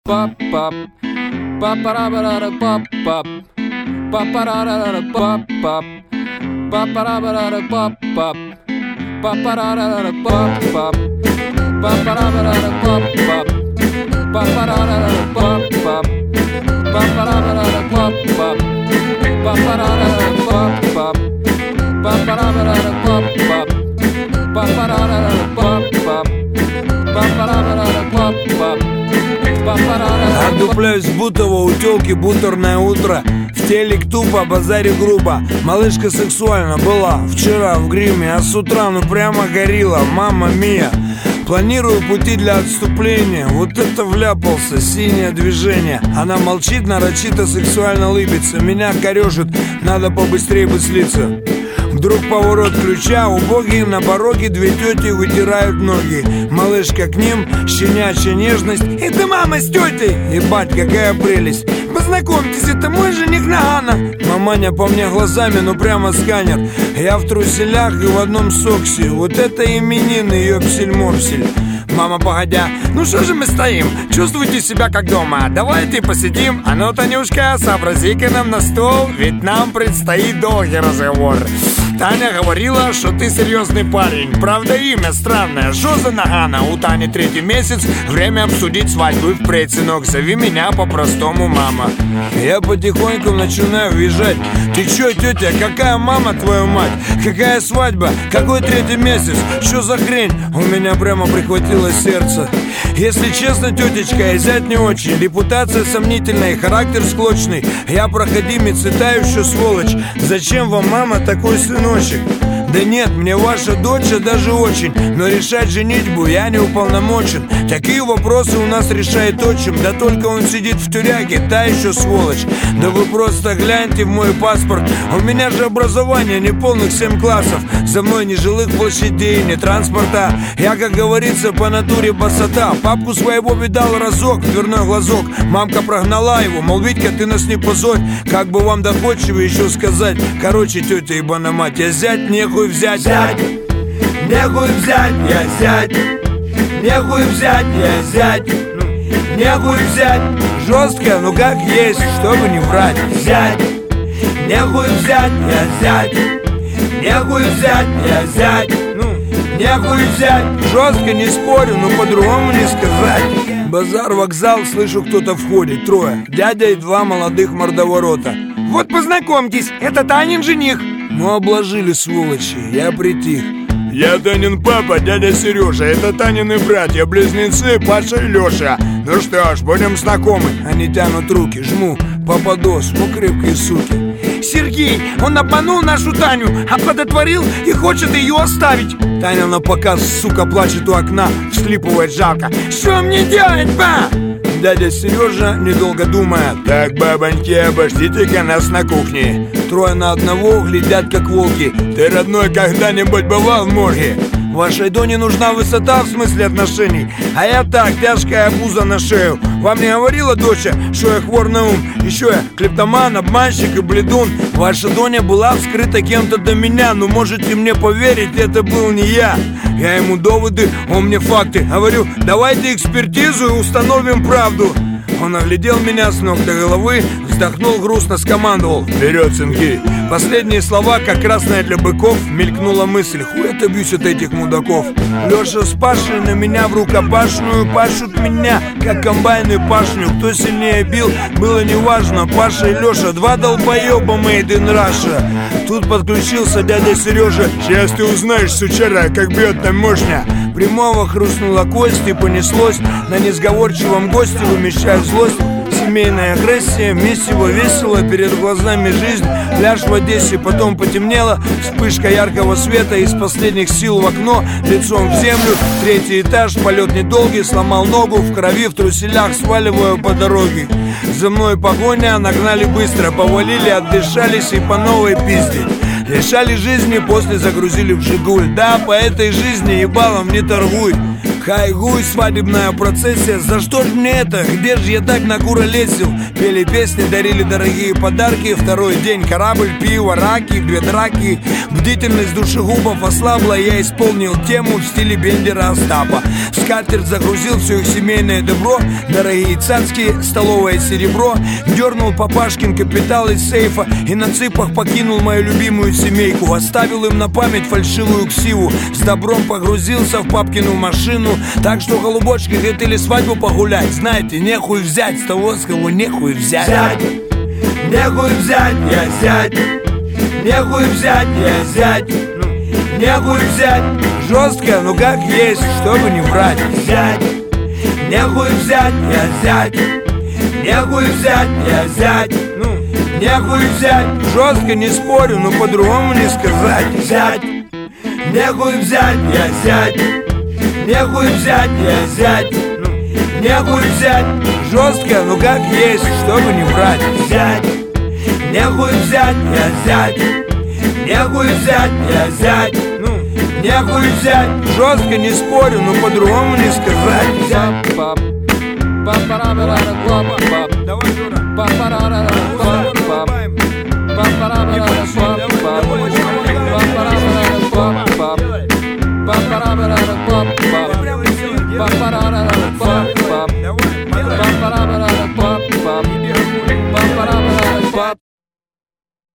pop pop paparabara pop pop paparara pop pop paparabara pop pop paparara pop pop paparabara pop pop paparara pop pop paparabara pop pop paparara pop pop paparabara pop pop paparara pop pop paparara pop pop. Отдупляюсь в Бутово, у тёлки бутерное утро. В телек тупо, базаре грубо. Малышка сексуально была вчера в гриме, а с утра ну прямо горила, мамма мия. Планирую пути для отступления. Вот это вляпался, синее движение. Она молчит, нарочито сексуально лыбится. Меня корёжит, надо побыстрее бы слиться. Вдруг поворот ключа, убогие на пороге две тети вытирают ноги. Малышка к ним, щенячья нежность. Это мама с тетей, ебать, какая прелесть. Познакомьтесь, это мой жених Нагана. Маманя по мне глазами, ну прямо сканер. Я в труселях и в одном соксе. Вот это именины, ёпсель-мопсель. Мама, погодя, ну что же мы стоим? Чувствуйте себя как дома. Давайте посидим. А ну, Танюшка, сообрази-ка нам на стол, ведь нам предстоит долгий разговор. Таня говорила, что ты серьезный парень. Правда, имя странное. Что за Нагана? У Тани 3-й месяц. Время обсудить свадьбу впредь, сынок. Зови меня по-простому мама. Я потихоньку начинаю въезжать. Ты чё, тетя, какая мама, твою мать? Какая свадьба? Какой 3-й месяц? Что за хрень? У меня прямо прихватило сердце. Если честно, тетечка, я зять не очень. Репутация сомнительная, характер склочный. Я проходимец и та еще сволочь. Зачем вам, мама, такой сыночек? Да нет, мне ваша дочь даже очень. Но решать женитьбу я не уполномочен. Такие вопросы у нас решает отчим. Да только он сидит в тюряге, та еще сволочь. Да вы просто гляньте в мой паспорт. У меня же образование неполных 7 классов. За мной ни жилых площадей, ни транспорта. Я, как говорится, по натуре басота. Папку своего видал разок, дверной глазок. Мамка прогнала его, мол, Витька, ты нас не позорь. Как бы вам доходчиво еще сказать. Короче, тетя ебана мать, я зять, нехуй взять. Зять, нехуй взять, я зять. Нехуй взять, я зять. Нехуй взять. Жестко, ну как есть, чтобы не врать. Зять, нехуй взять, я зять. Нехуй взять, я зять. Нехуй взять. Жестко не спорю, но по-другому не сказать. Базар, вокзал, слышу, кто-то входит. 3. Дядя и 2 молодых мордоворота. Вот познакомьтесь, это Танин жених. Ну обложили, сволочи, я притих. Я Танин папа, дядя Сережа. Это Танины братья-близнецы Паша и Леша. Ну что ж, будем знакомы. Они тянут руки, жму, попадос, ну крепкие суки. Сергей, он обманул нашу Таню, оплодотворил и хочет ее оставить. Таня на показ, сука, плачет у окна, всхлипывает жалко. Что мне делать, ба? Дядя Сережа, недолго думая: так, бабоньки, обождите-ка нас на кухне. 3 на 1 глядят, как волки. Ты, родной, когда-нибудь бывал в морге? Вашей Доне нужна высота в смысле отношений. А я так, тяжкая обуза на шею. Вам не говорила доча, что я хвор на ум? Еще я клептоман, обманщик и бледун. Ваша Доня была вскрыта кем-то до меня. Но можете мне поверить, это был не я. Я ему доводы, он мне факты. Говорю, давайте экспертизу и установим правду. Он оглядел меня с ног до головы, вздохнул грустно, скомандовал: вперед, сынки! Последние слова, как красная для быков, мелькнула мысль: хуй отобьюсь от этих мудаков. Леша с Пашей на меня в рукопашную пашут меня, как комбайны пашню. Кто сильнее бил, было неважно. Паша и Леша, 2 долбоеба made in Russia. Тут подключился дядя Сережа. Сейчас ты узнаешь, сучара, как бьет там мощно. Прямого хрустнула кость и понеслось. На несговорчивом госте вымещая злость. Семейная агрессия, месиво, весело, перед глазами жизнь. Пляж в Одессе, потом потемнело. Вспышка яркого света, из последних сил в окно, лицом в землю. 3-й этаж, полет недолгий, сломал ногу. В крови, в труселях, сваливаю по дороге. За мной погоня, нагнали быстро. Повалили, отдышались и по новой пиздить. Лишали жизни, после загрузили в Жигуль. Да, по этой жизни ебалом не торгуй. Хайгуй, свадебная процессия. За что ж мне это? Где же я так накуролесил? Пели песни, дарили дорогие подарки. Второй день корабль, пиво, раки, 2 драки. Бдительность душегубов ослабла. Я исполнил тему в стиле Бендера Остапа. В скатерть загрузил все их семейное добро. Дорогие цацки, столовое серебро. Дернул папашкин капитал из сейфа и на цыпах покинул мою любимую семейку. Оставил им на память фальшивую ксиву. С добром погрузился в папкину машину. Так что, голубочки, хотели свадьбу погулять. Знаете, нехуй взять с того, с кого нехуй взять. Зять, нехуй взять, я зять. Нехуй взять, я зять. Нехуй взять. Жестко, ну как есть, чтобы не врать. Зять, нехуй взять, я зять. Нехуй взять, я зять. Нехуй взять. Жестко не спорю, но по-другому не сказать. Зять, нехуй взять, я зять. Нехуй взять, я зять. Нехуй взять. Жестко, ну как есть, чтобы не врать. Зять, нехуй взять, я зять. Нехуй взять, я зять. Нехуй взять. Жестко не спорю, но по-другому не сказать. Давай, Жора.